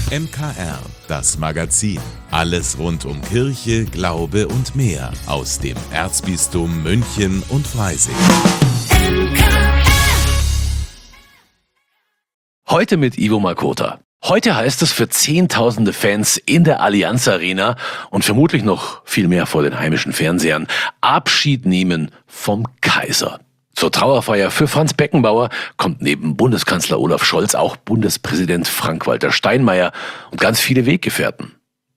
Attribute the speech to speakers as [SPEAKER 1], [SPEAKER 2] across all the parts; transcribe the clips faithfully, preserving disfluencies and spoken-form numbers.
[SPEAKER 1] M K R, das Magazin. Alles rund um Kirche, Glaube und mehr aus dem Erzbistum München und Freising.
[SPEAKER 2] Heute mit Ivo Makota. Heute heißt es für Zehntausende Fans in der Allianz Arena und vermutlich noch viel mehr vor den heimischen Fernsehern Abschied nehmen vom Kaiser. Zur Trauerfeier für Franz Beckenbauer kommt neben Bundeskanzler Olaf Scholz auch Bundespräsident Frank-Walter Steinmeier und ganz viele Weggefährten.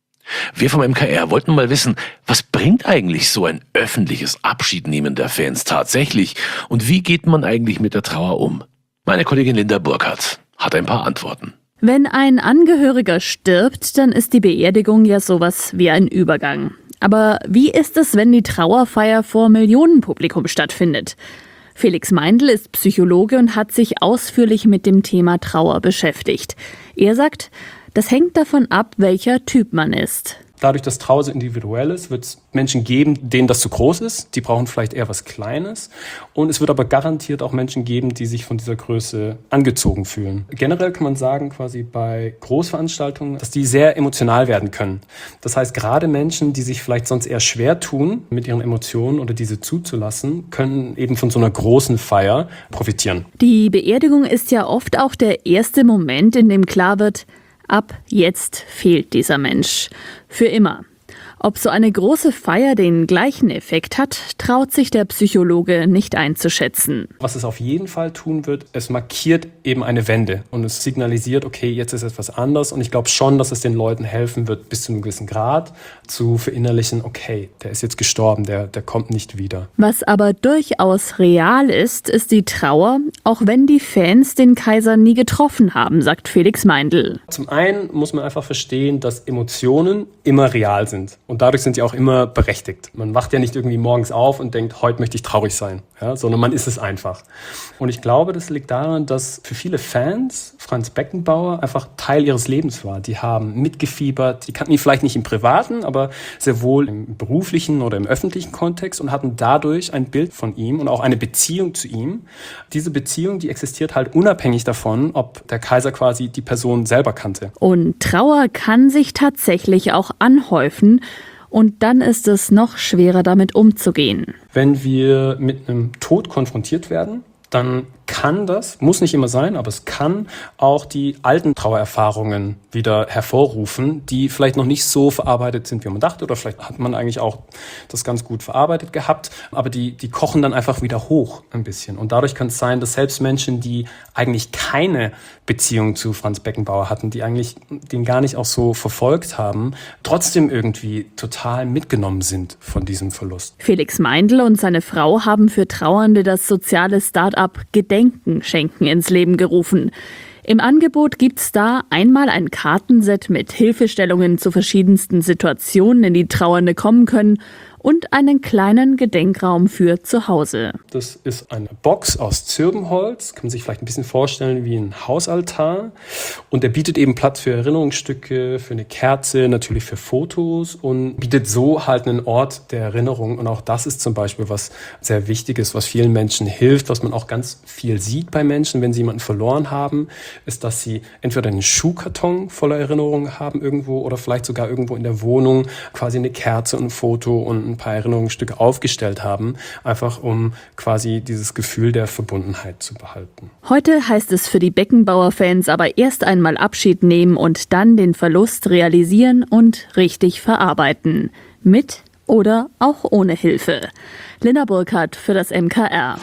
[SPEAKER 2] Wir vom M K R wollten mal wissen, was bringt eigentlich so ein öffentliches Abschiednehmen der Fans tatsächlich und wie geht man eigentlich mit der Trauer um? Meine Kollegin Linda Burkhardt hat ein paar Antworten.
[SPEAKER 3] Wenn ein Angehöriger stirbt, dann ist die Beerdigung ja sowas wie ein Übergang. Aber wie ist es, wenn die Trauerfeier vor Millionenpublikum stattfindet? Felix Meindl ist Psychologe und hat sich ausführlich mit dem Thema Trauer beschäftigt. Er sagt, das hängt davon ab, welcher Typ man ist.
[SPEAKER 4] Dadurch, dass Trauer so individuell ist, wird es Menschen geben, denen das zu groß ist. Die brauchen vielleicht eher was Kleines. Und es wird aber garantiert auch Menschen geben, die sich von dieser Größe angezogen fühlen. Generell kann man sagen, quasi bei Großveranstaltungen, dass die sehr emotional werden können. Das heißt, gerade Menschen, die sich vielleicht sonst eher schwer tun, mit ihren Emotionen oder diese zuzulassen, können eben von so einer großen Feier profitieren.
[SPEAKER 3] Die Beerdigung ist ja oft auch der erste Moment, in dem klar wird, ab jetzt fehlt dieser Mensch. Für immer. Ob so eine große Feier den gleichen Effekt hat, traut sich der Psychologe nicht einzuschätzen.
[SPEAKER 4] Was es auf jeden Fall tun wird, es markiert eben eine Wende und es signalisiert, okay, jetzt ist etwas anders und ich glaube schon, dass es den Leuten helfen wird, bis zu einem gewissen Grad zu verinnerlichen, okay, der ist jetzt gestorben, der, der kommt nicht wieder.
[SPEAKER 3] Was aber durchaus real ist, ist die Trauer, auch wenn die Fans den Kaiser nie getroffen haben, sagt Felix Meindl.
[SPEAKER 4] Zum einen muss man einfach verstehen, dass Emotionen immer real sind. Und dadurch sind die auch immer berechtigt. Man wacht ja nicht irgendwie morgens auf und denkt, heute möchte ich traurig sein, ja, sondern man ist es einfach. Und ich glaube, das liegt daran, dass für viele Fans Franz Beckenbauer einfach Teil ihres Lebens war. Die haben mitgefiebert, die kannten ihn vielleicht nicht im privaten, aber sehr wohl im beruflichen oder im öffentlichen Kontext und hatten dadurch ein Bild von ihm und auch eine Beziehung zu ihm. Diese Beziehung, die existiert halt unabhängig davon, ob der Kaiser quasi die Person selber kannte.
[SPEAKER 3] Und Trauer kann sich tatsächlich auch anhäufen. Und dann ist es noch schwerer, damit umzugehen.
[SPEAKER 4] Wenn wir mit einem Tod konfrontiert werden, dann kann das, muss nicht immer sein, aber es kann auch die alten Trauererfahrungen wieder hervorrufen, die vielleicht noch nicht so verarbeitet sind, wie man dachte, oder vielleicht hat man eigentlich auch das ganz gut verarbeitet gehabt, aber die, die kochen dann einfach wieder hoch ein bisschen. Und dadurch kann es sein, dass selbst Menschen, die eigentlich keine Beziehung zu Franz Beckenbauer hatten, die eigentlich den gar nicht auch so verfolgt haben, trotzdem irgendwie total mitgenommen sind von diesem Verlust.
[SPEAKER 3] Felix Meindl und seine Frau haben für Trauernde das soziale Start-up Gedenken schenken ins Leben gerufen. Im Angebot gibt's da einmal ein Kartenset mit Hilfestellungen zu verschiedensten Situationen, in die Trauernde kommen können, und einen kleinen Gedenkraum für zu Hause.
[SPEAKER 4] Das ist eine Box aus Zirbenholz, kann man sich vielleicht ein bisschen vorstellen wie ein Hausaltar. Und der bietet eben Platz für Erinnerungsstücke, für eine Kerze, natürlich für Fotos und bietet so halt einen Ort der Erinnerung. Und auch das ist zum Beispiel was sehr Wichtiges, was vielen Menschen hilft, was man auch ganz viel sieht bei Menschen, wenn sie jemanden verloren haben, ist, dass sie entweder einen Schuhkarton voller Erinnerungen haben irgendwo oder vielleicht sogar irgendwo in der Wohnung quasi eine Kerze und ein Foto und ein paar Erinnerungsstücke aufgestellt haben, einfach um quasi dieses Gefühl der Verbundenheit zu behalten.
[SPEAKER 3] Heute heißt es für die Beckenbauer-Fans aber erst einmal Abschied nehmen und dann den Verlust realisieren und richtig verarbeiten. Mit oder auch ohne Hilfe. Linda Burkhardt für das M K R.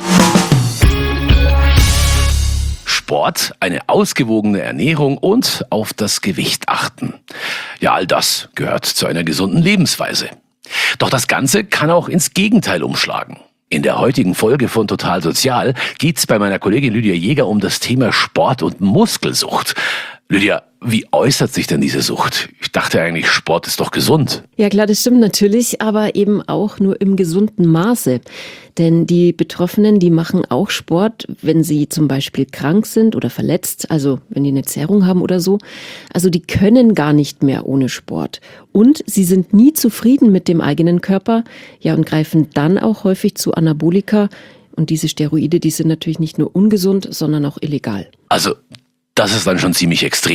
[SPEAKER 2] Sport, eine ausgewogene Ernährung und auf das Gewicht achten. Ja, all das gehört zu einer gesunden Lebensweise. Doch das Ganze kann auch ins Gegenteil umschlagen. In der heutigen Folge von Total Sozial geht's bei meiner Kollegin Lydia Jäger um das Thema Sport und Muskelsucht. Lydia, wie äußert sich denn diese Sucht? Ich dachte eigentlich, Sport ist doch gesund.
[SPEAKER 5] Ja klar, das stimmt natürlich, aber eben auch nur im gesunden Maße. Denn die Betroffenen, die machen auch Sport, wenn sie zum Beispiel krank sind oder verletzt, also wenn die eine Zerrung haben oder so. Also die können gar nicht mehr ohne Sport. Und sie sind nie zufrieden mit dem eigenen Körper, ja, und greifen dann auch häufig zu Anabolika. Und diese Steroide, die sind natürlich nicht nur ungesund, sondern auch illegal.
[SPEAKER 2] Also das ist dann schon ziemlich extrem. Ich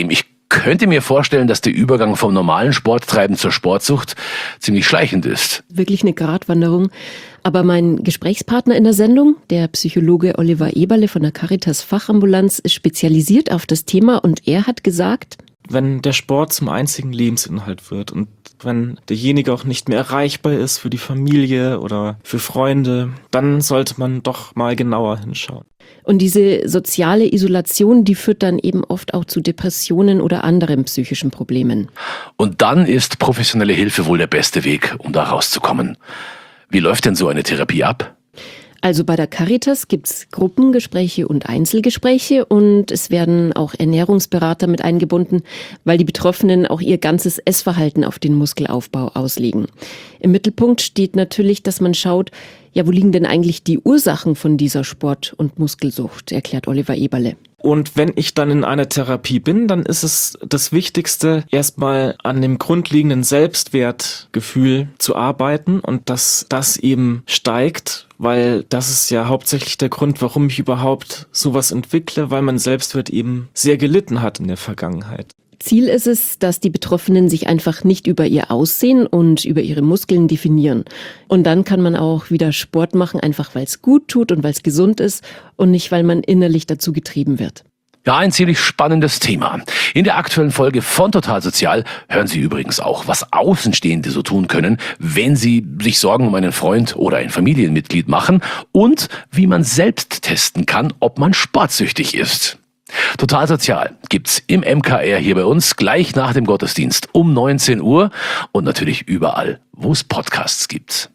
[SPEAKER 2] könnte mir vorstellen, dass der Übergang vom normalen Sporttreiben zur Sportsucht ziemlich schleichend ist.
[SPEAKER 5] Wirklich eine Gratwanderung. Aber mein Gesprächspartner in der Sendung, der Psychologe Oliver Eberle von der Caritas Fachambulanz, ist spezialisiert auf das Thema und er hat gesagt,
[SPEAKER 6] wenn der Sport zum einzigen Lebensinhalt wird und wenn derjenige auch nicht mehr erreichbar ist für die Familie oder für Freunde, dann sollte man doch mal genauer hinschauen.
[SPEAKER 5] Und diese soziale Isolation, die führt dann eben oft auch zu Depressionen oder anderen psychischen Problemen.
[SPEAKER 2] Und dann ist professionelle Hilfe wohl der beste Weg, um da rauszukommen. Wie läuft denn so eine Therapie ab?
[SPEAKER 5] Also bei der Caritas gibt's Gruppengespräche und Einzelgespräche und es werden auch Ernährungsberater mit eingebunden, weil die Betroffenen auch ihr ganzes Essverhalten auf den Muskelaufbau auslegen. Im Mittelpunkt steht natürlich, dass man schaut, ja, wo liegen denn eigentlich die Ursachen von dieser Sport- und Muskelsucht, erklärt Oliver Eberle.
[SPEAKER 6] Und wenn ich dann in einer Therapie bin, dann ist es das Wichtigste, erstmal an dem grundlegenden Selbstwertgefühl zu arbeiten und dass das eben steigt, weil das ist ja hauptsächlich der Grund, warum ich überhaupt sowas entwickle, weil mein Selbstwert eben sehr gelitten hat in der Vergangenheit.
[SPEAKER 5] Ziel ist es, dass die Betroffenen sich einfach nicht über ihr Aussehen und über ihre Muskeln definieren. Und dann kann man auch wieder Sport machen, einfach weil es gut tut und weil es gesund ist und nicht, weil man innerlich dazu getrieben wird.
[SPEAKER 2] Ja, ein ziemlich spannendes Thema. In der aktuellen Folge von Total Sozial hören Sie übrigens auch, was Außenstehende so tun können, wenn sie sich Sorgen um einen Freund oder ein Familienmitglied machen und wie man selbst testen kann, ob man sportsüchtig ist. Total Sozial gibt's im M K R hier bei uns gleich nach dem Gottesdienst um neunzehn Uhr und natürlich überall, wo es Podcasts gibt.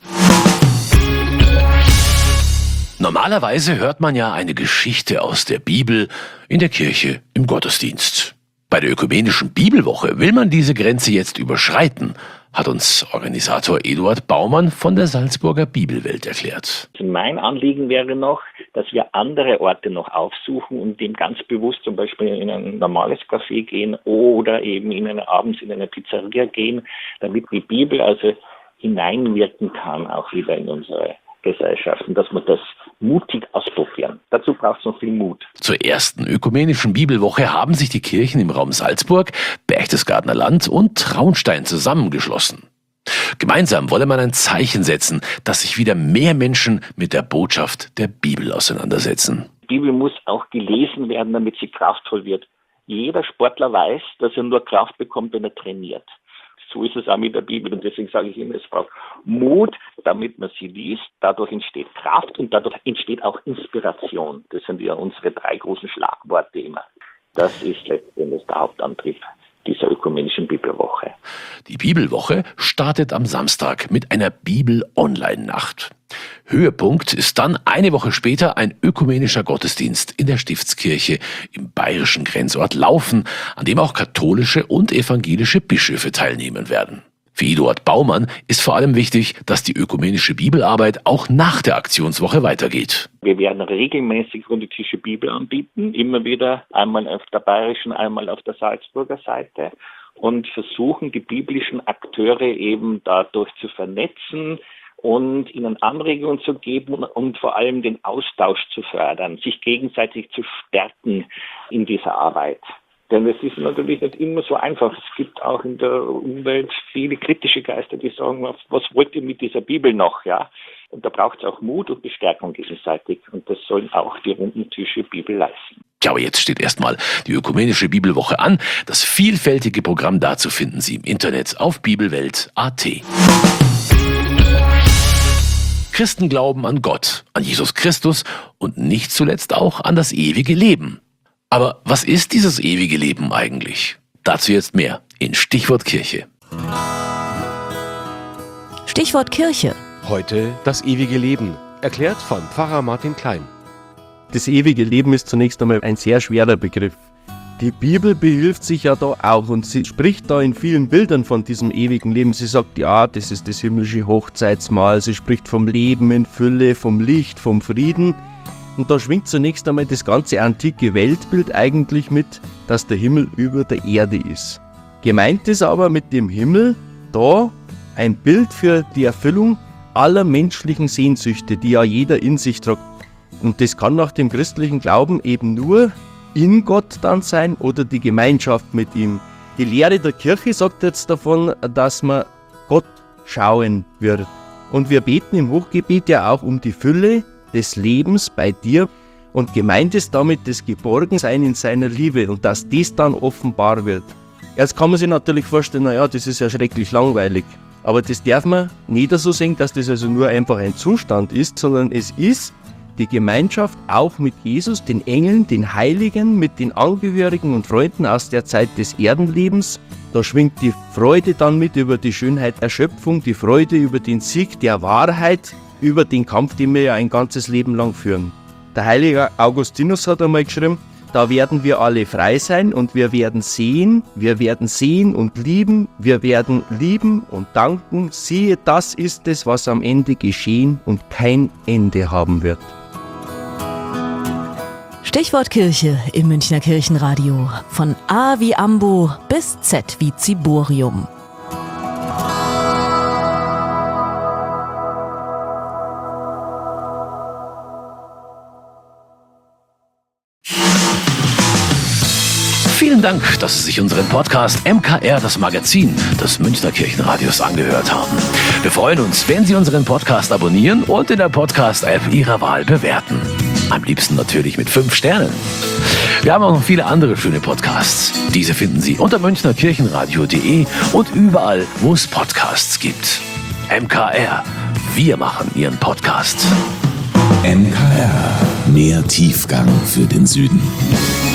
[SPEAKER 2] Normalerweise hört man ja eine Geschichte aus der Bibel in der Kirche im Gottesdienst. Bei der ökumenischen Bibelwoche will man diese Grenze jetzt überschreiten, hat uns Organisator Eduard Baumann von der Salzburger Bibelwelt erklärt.
[SPEAKER 7] Mein Anliegen wäre noch, dass wir andere Orte noch aufsuchen und dem ganz bewusst zum Beispiel in ein normales Café gehen oder eben in eine, abends in eine Pizzeria gehen, damit die Bibel also hineinwirken kann, auch wieder in unsere Gesellschaft und dass wir das mutig ausprobieren. Dazu braucht es noch viel Mut.
[SPEAKER 2] Zur ersten ökumenischen Bibelwoche haben sich die Kirchen im Raum Salzburg, Berchtesgadener Land und Traunstein zusammengeschlossen. Gemeinsam wolle man ein Zeichen setzen, dass sich wieder mehr Menschen mit der Botschaft der Bibel auseinandersetzen.
[SPEAKER 7] Die Bibel muss auch gelesen werden, damit sie kraftvoll wird. Jeder Sportler weiß, dass er nur Kraft bekommt, wenn er trainiert. So ist es auch mit der Bibel und deswegen sage ich immer, es braucht Mut, damit man sie liest. Dadurch entsteht Kraft und dadurch entsteht auch Inspiration. Das sind ja unsere drei großen Schlagworte immer. Das ist letztendlich der Hauptantrieb dieser ökumenischen Bibelwoche.
[SPEAKER 2] Die Bibelwoche startet am Samstag mit einer Bibel-Online-Nacht. Höhepunkt ist dann eine Woche später ein ökumenischer Gottesdienst in der Stiftskirche im bayerischen Grenzort Laufen, an dem auch katholische und evangelische Bischöfe teilnehmen werden. Für Eduard Baumann ist vor allem wichtig, dass die ökumenische Bibelarbeit auch nach der Aktionswoche weitergeht.
[SPEAKER 7] Wir werden regelmäßig runde Tische Bibel anbieten, immer wieder einmal auf der bayerischen, einmal auf der Salzburger Seite und versuchen, die biblischen Akteure eben dadurch zu vernetzen und ihnen Anregungen zu geben und vor allem den Austausch zu fördern, sich gegenseitig zu stärken in dieser Arbeit. Denn es ist natürlich nicht immer so einfach. Es gibt auch in der Umwelt viele kritische Geister, die sagen, was, was wollt ihr mit dieser Bibel noch? Ja? Und da braucht es auch Mut und Bestärkung gegenseitig. Und das sollen auch die runden Tische Bibel leisten.
[SPEAKER 2] Ja, aber jetzt steht erstmal die ökumenische Bibelwoche an. Das vielfältige Programm dazu finden Sie im Internet auf bibelwelt punkt a t. Christen glauben an Gott, an Jesus Christus und nicht zuletzt auch an das ewige Leben. Aber was ist dieses ewige Leben eigentlich? Dazu jetzt mehr in Stichwort Kirche.
[SPEAKER 8] Stichwort Kirche.
[SPEAKER 9] Heute das ewige Leben, erklärt von Pfarrer Martin Klein.
[SPEAKER 10] Das ewige Leben ist zunächst einmal ein sehr schwerer Begriff. Die Bibel behilft sich ja da auch und sie spricht da in vielen Bildern von diesem ewigen Leben. Sie sagt, ja, das ist das himmlische Hochzeitsmahl. Sie spricht vom Leben in Fülle, vom Licht, vom Frieden. Und da schwingt zunächst einmal das ganze antike Weltbild eigentlich mit, dass der Himmel über der Erde ist. Gemeint ist aber mit dem Himmel da ein Bild für die Erfüllung aller menschlichen Sehnsüchte, die ja jeder in sich trägt. Und das kann nach dem christlichen Glauben eben nur in Gott dann sein oder die Gemeinschaft mit ihm. Die Lehre der Kirche sagt jetzt davon, dass man Gott schauen wird. Und wir beten im Hochgebet ja auch um die Fülle des Lebens bei dir. Und gemeint ist damit das Geborgensein in seiner Liebe und dass das dann offenbar wird. Jetzt kann man sich natürlich vorstellen, naja, das ist ja schrecklich langweilig. Aber das darf man nicht so sehen, dass das also nur einfach ein Zustand ist, sondern es ist die Gemeinschaft auch mit Jesus, den Engeln, den Heiligen, mit den Angehörigen und Freunden aus der Zeit des Erdenlebens. Da schwingt die Freude dann mit über die Schönheit der Schöpfung, die Freude über den Sieg der Wahrheit, über den Kampf, den wir ja ein ganzes Leben lang führen. Der heilige Augustinus hat einmal geschrieben, da werden wir alle frei sein und wir werden sehen, wir werden sehen und lieben, wir werden lieben und danken. Siehe, das ist es, was am Ende geschehen und kein Ende haben wird.
[SPEAKER 8] Stichwort Kirche im Münchner Kirchenradio. Von A wie Ambo bis Z wie Ziborium.
[SPEAKER 2] Vielen Dank, dass Sie sich unseren Podcast M K R, das Magazin des Münchner Kirchenradios, angehört haben. Wir freuen uns, wenn Sie unseren Podcast abonnieren und in der Podcast-App Ihrer Wahl bewerten. Am liebsten natürlich mit fünf Sternen. Wir haben auch noch viele andere schöne Podcasts. Diese finden Sie unter münchner kirchenradio punkt de und überall, wo es Podcasts gibt. M K R, wir machen Ihren Podcast.
[SPEAKER 1] M K R, mehr Tiefgang für den Süden.